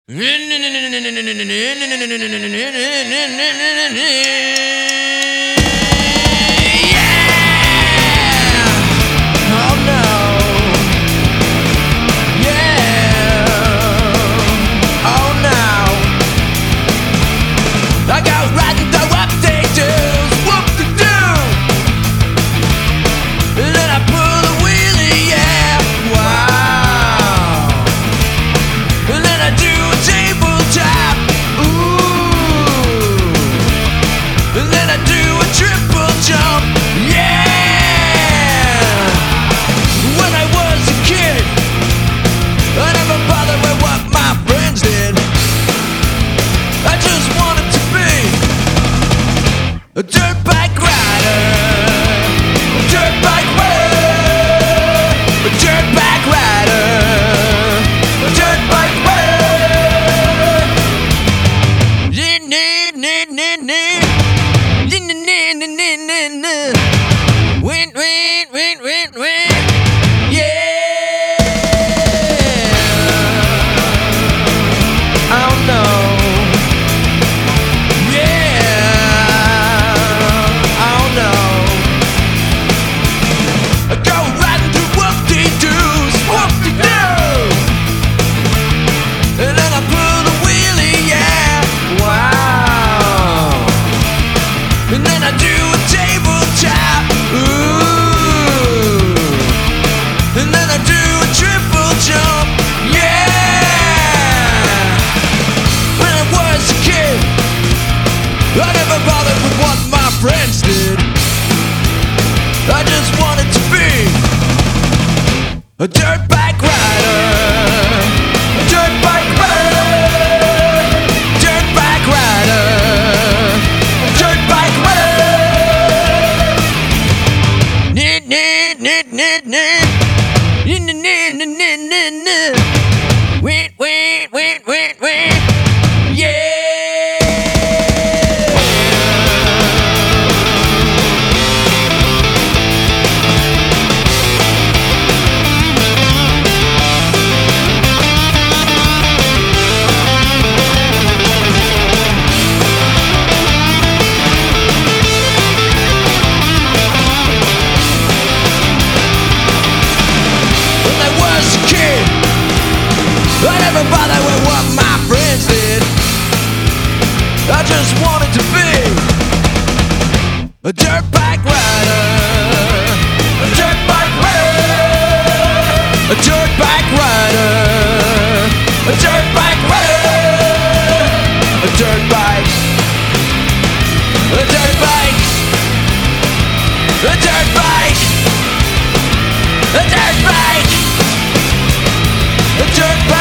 A dirt bike rider, a dirt bike rider, a dirt bike rider, a dirt bike rider. Win. Yeah. Oh no. And then I do a tabletop, ooh. And then I do a triple jump, yeah. When I was a kid, I never bothered with what my friends did. I just wanted to be a dirt bike rider, a dirt bike rider, dirt bike rider. Win. Yeah. I never bothered with what my friends did. I just wanted to be a dirt bike rider, a dirt bike rider, a dirt bike rider, a dirt bike rider, a dirt bike, a dirt bike, a dirt bike, a dirt bike, a dirt bike.